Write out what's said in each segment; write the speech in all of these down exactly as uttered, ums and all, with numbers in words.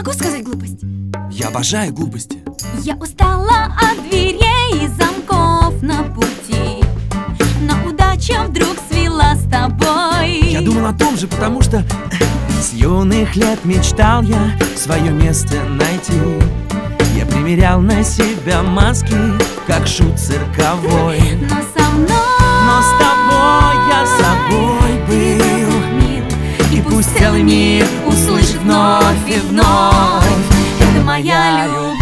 Могу сказать глупость? Я обожаю глупости. Я устала от дверей и замков на пути, но удача вдруг свела с тобой. Я думал о том же, потому что с юных лет мечтал я свое место найти. Я примерял на себя маски, как шут цирковой. Но со мной, но с тобой я собой был, мил, и пусть целый мир услышит вновь и вновь: это моя любовь.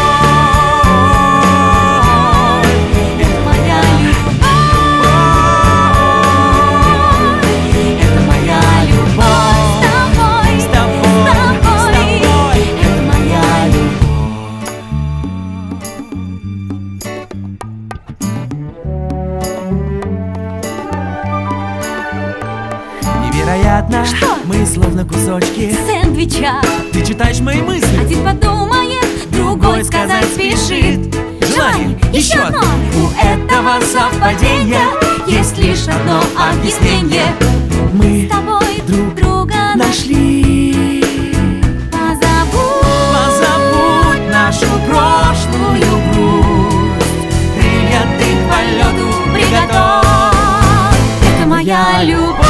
Невероятно, что? Мы словно кусочки сэндвича. Ты читаешь мои мысли. Один подумает, другой сказать спешит. Желание еще одно. У этого совпадения есть лишь одно объяснение: мы с тобой друг друга нашли. Позабудь, Позабудь нашу прошлую грусть, крылья ты к полету приготовь. это моя любовь.